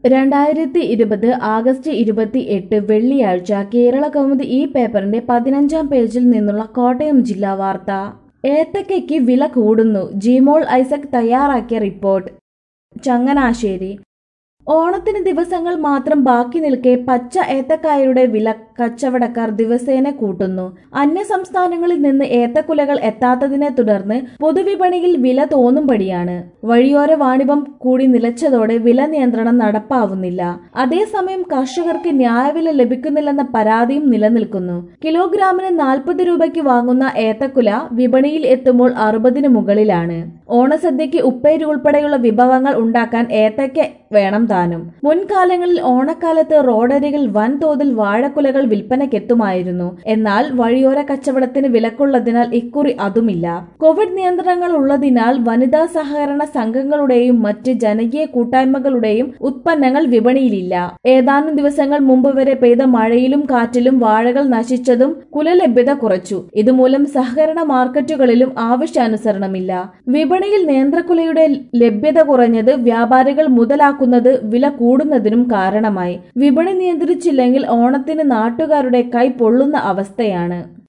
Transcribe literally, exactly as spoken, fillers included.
രണ്ടായിരത്തി ഇരുപത് ആഗസ്റ്റ് ഇരുപത്തിയെട്ട് വെള്ളിയാഴ്ച കേരളകൗമുദി ഈ പേപ്പറിന്റെ പതിനഞ്ചാം പേജിൽ നിന്നുള്ള കോട്ടയം ജില്ലാ വാർത്ത. ഏത്തയ്ക്കയ്ക്ക് വില കൂടുന്നു. ജിമോൾ ഐസക് തയ്യാറാക്കിയ റിപ്പോർട്ട്. ചങ്ങനാശ്ശേരി. ഓണത്തിന് ദിവസങ്ങൾ മാത്രം ബാക്കി നിൽക്കെ പച്ച ഏത്തക്കായയുടെ വില കച്ചവടക്കാർ ദിവസേന കൂട്ടുന്നു. അന്യസംസ്ഥാനങ്ങളിൽ നിന്ന് ഏത്തക്കുലകൾ എത്താത്തതിനെ തുടർന്ന് പൊതുവിപണിയിൽ വില തോന്നുംപടിയാണ്. വഴിയോര വാണിഭം കൂടി നിലച്ചതോടെ വില നിയന്ത്രണം നടപ്പാവുന്നില്ല. അതേസമയം കർഷകർക്ക് ന്യായവില ലഭിക്കുന്നില്ലെന്ന പരാതിയും നിലനിൽക്കുന്നു. കിലോഗ്രാമിന് നാൽപ്പത് രൂപയ്ക്ക് വാങ്ങുന്ന ഏത്തക്കുല വിപണിയിൽ എത്തുമ്പോൾ അറുപതിന് മുകളിലാണ്. ഓണസദ്യയ്ക്ക് ഉപ്പേരി ഉൾപ്പെടെയുള്ള വിഭവങ്ങൾ ഉണ്ടാക്കാൻ ഏത്തയ്ക്ക വേണം താനും. മുൻകാലങ്ങളിൽ ഓണക്കാലത്ത് റോഡരികിൽ വൻതോതിൽ വാഴക്കുലകൾ വിൽപ്പനയ്ക്കെത്തുമായിരുന്നു. എന്നാൽ വഴിയോര കച്ചവടത്തിന് വിലക്കുള്ളതിനാൽ ഇക്കുറി അതുമില്ല. കോവിഡ് നിയന്ത്രണങ്ങൾ ഉള്ളതിനാൽ വനിതാ സഹകരണ സംഘങ്ങളുടെയും മറ്റ് ജനകീയ കൂട്ടായ്മകളുടെയും ഉത്പന്നങ്ങൾ വിപണിയിലില്ല. ഏതാനും ദിവസങ്ങൾ മുമ്പ് വരെ പെയ്ത മഴയിലും കാറ്റിലും വാഴകൾ നശിച്ചതും കുലലഭ്യത കുറച്ചു. ഇതുമൂലം സഹകരണ മാർക്കറ്റുകളിലും ആവശ്യാനുസരണമില്ല. വിപണിയിൽ നേന്ത്രക്കുലയുടെ ലഭ്യത കുറഞ്ഞത് വ്യാപാരികൾ മുതലാക്കുന്നത് വില കൂടുന്നതിനും കാരണമായി. വിപണി നിയന്ത്രിച്ചില്ലെങ്കിൽ ഓണത്തിന് നാട്ടുകാരുടെ കൈ പൊള്ളുന്ന അവസ്ഥയാണ്.